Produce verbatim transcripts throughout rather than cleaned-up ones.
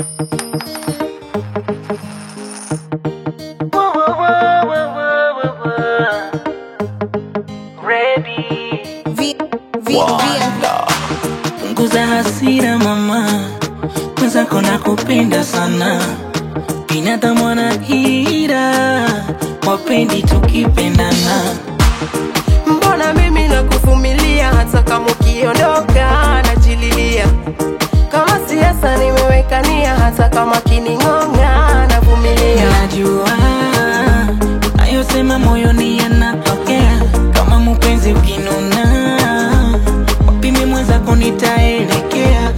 Punguza hasira mama, mwenzako nakupenda sana. Binadamu wana hila, wapendi tukipendana. Mbona mimi nakuvumilia hata kama ukiondoka najililia. Kama siasa nimeweka nia hata kama kiningonga navumilia. Najua ayosema moyoni yanatokea. Kama mpenzi ukinuna, wapimi mwenzako nitaelekea.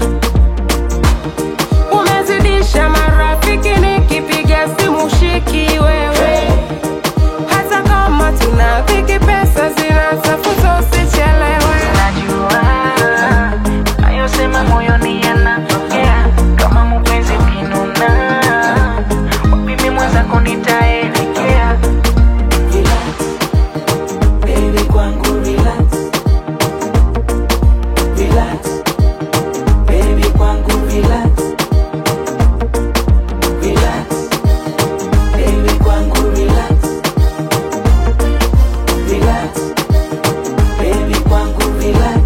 Umezidisha marafiki nikipiga simu shiki wewe. Hata kama tunafiki pesa zinatafuta usichelewe. Najua ayosema moyoni yanatokea. Kama mpenzi ukinuna, wapimi mwenzako nitaelekea. Relax, baby kwangu relax. Relax, baby kwangu relax. Relax, baby kwangu relax. Relax, baby kwangu relax.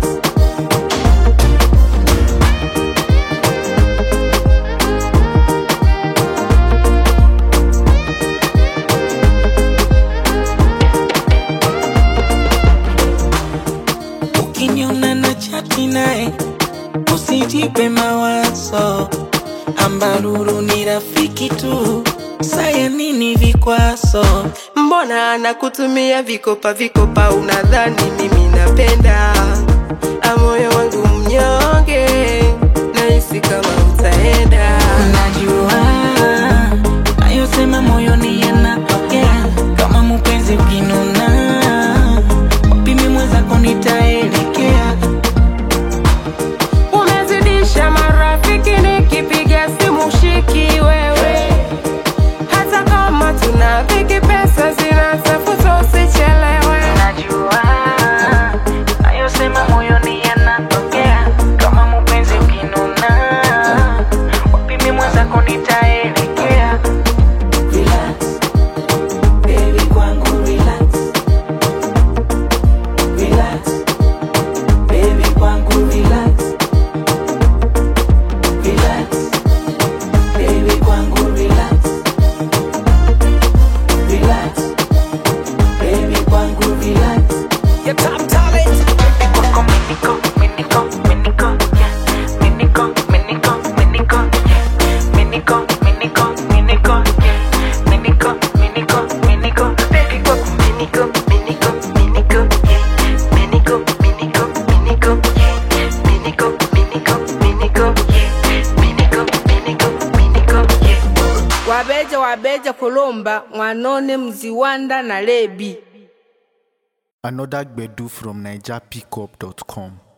Ukiniona na chati nae, usijipe mawazo. Ambaruru ni rafiki tu, saya nini vikwaso. Mbona nakutumia vikopa vikopa unadhani mimi napenda. Amoyo wangu mnyonge, nahisi kama utaenda. Najua ayosema moyoni yanatokea. Kama mpenzi ukinuna, wapimi mwenzako nitaelekea. Umezidisha marafiki nikipiga simu shiki wewe. Hata kama tunafiki pesa zinatafuta usichelewe. Najua ayosema moyoni yanatokea. Kama mpenzi ukinuna, wapimi mwenzako nitaelekea. Relax, baby kwangu relax. Relax, baby kwangu relax. Relax, baby kwangu relax. Relax, baby kwangu relax. Your top talent. Miniko, miniko, miniko, miniko, yeah. Miniko, miniko, miniko, yeah. Miniko, miniko, miniko, yeah. Miniko, miniko, miniko, baby kwako miniko, miniko, miniko, yeah. Miniko, miniko, miniko, yeah. Miniko, miniko, miniko, yeah. Miniko, miniko, miniko, yeah. Wabeja wabeja kulomba mwanone mziwanda na lebi. Another Gbedu from Niger Pickup dot com.